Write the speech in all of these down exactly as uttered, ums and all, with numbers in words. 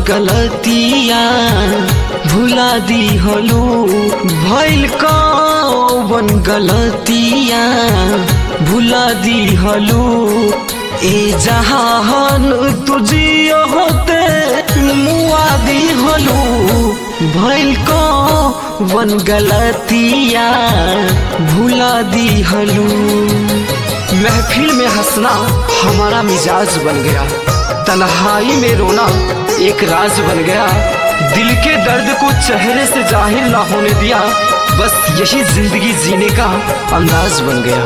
गलतिया भुला दी हलू भइल कौन गलतिया भुला दी हलू ए जहान तुझियो होते मुआ दी हलू भइल कौन गलतिया भुला दी हलू। महफिल में हंसना हमारा मिजाज बन गया, तन्हाई में रोना एक राज बन गया। दिल के दर्द को चेहरे से जाहिर ना होने दिया, बस यही जिंदगी जीने का अंदाज बन गया।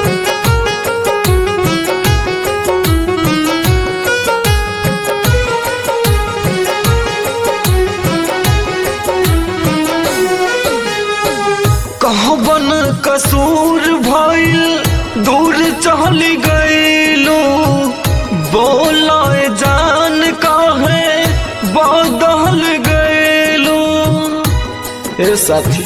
कहबन कसूर भइल दूर चली गईलू बोला जान काहे बदल गईलू। ए साथी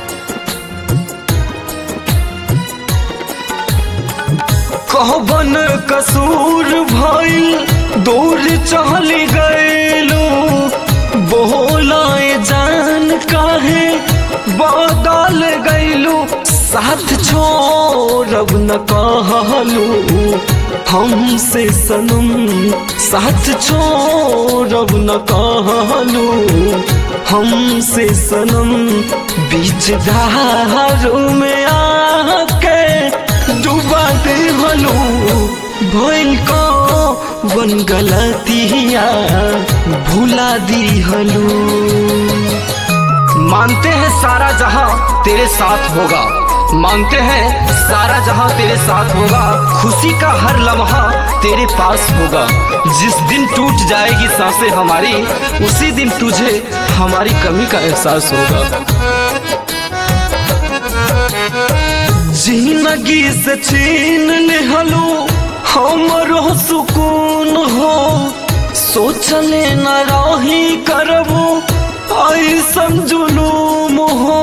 कहबन कसूर भइल दूर चली गईलू बोला जान काहे बदल गईलू। साथ छोड़ब न कहलू हमसे सनम, साथ छोड़ब न कहलू हमसे सनम। बीच धारू में आके डुबा दे हलू भइल कौन गलतिया भुला दी हलू। मानते हैं सारा जहां तेरे साथ होगा, मानते हैं सारा जहां तेरे साथ होगा। खुशी का हर लम्हा तेरे पास होगा। जिस दिन टूट जाएगी सांसें हमारी, उसी दिन तुझे हमारी कमी का एहसास होगा। जिंदगी से छीन लिहलू हमरो सुकून हो, सोचले न रही करबू ऐसन जुलूम हो।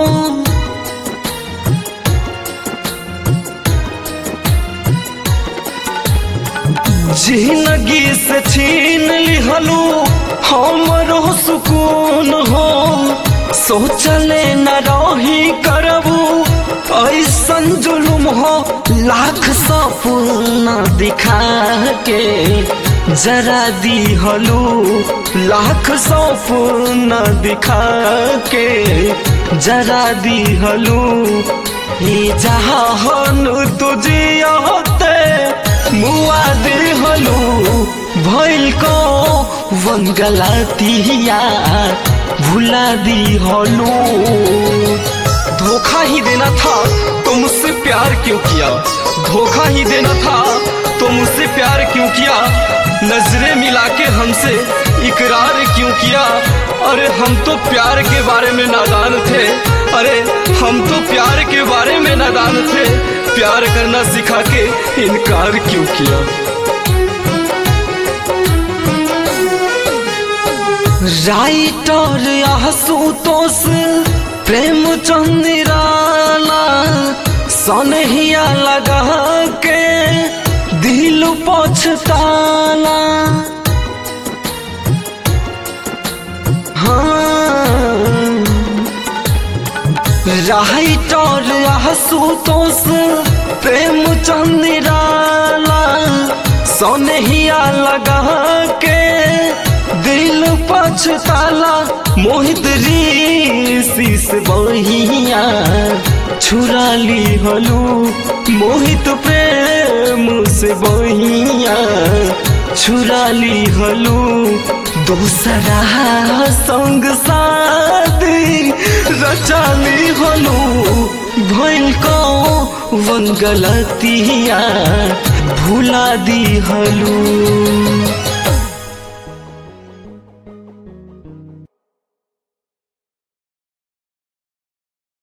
जिंदगी से छीन लिहलू हमरो सुकून हो, सोचले न रही करबू ऐसन जुलूम हो। लाख सपना दिखा के जरा दी हलू, लाख सपना दिखा के जरा दी हलू। ये जहान तुझे होते मुआ दे हलू भइल कौन गलतिया भुला दी हलू। धोखा ही देना था तो मुझसे प्यार क्यों किया, धोखा ही देना था तो मुझसे प्यार क्यों किया। नजरें मिला के हमसे इकरार क्यों किया। अरे हम तो प्यार के बारे में नादान थे, अरे हम तो प्यार के बारे में नादान थे। प्यार करना सिखा के इनकार क्यों किया। राइटर आशुतोष प्रेमचंद निराला सनहिया लगा के दिल पछताला। हाँ राइटर आशुतोष प्रेमचंद निराला सनहिया लगा के दिल पछताला। मोहित ऋषि से बहिया छुरा ली हलू, मोहित प्रेम से बहिया छुरा ली हलू। दूसरा संग शादी रचा ली हलू भइल कौन गलतिया भुला दी हलू।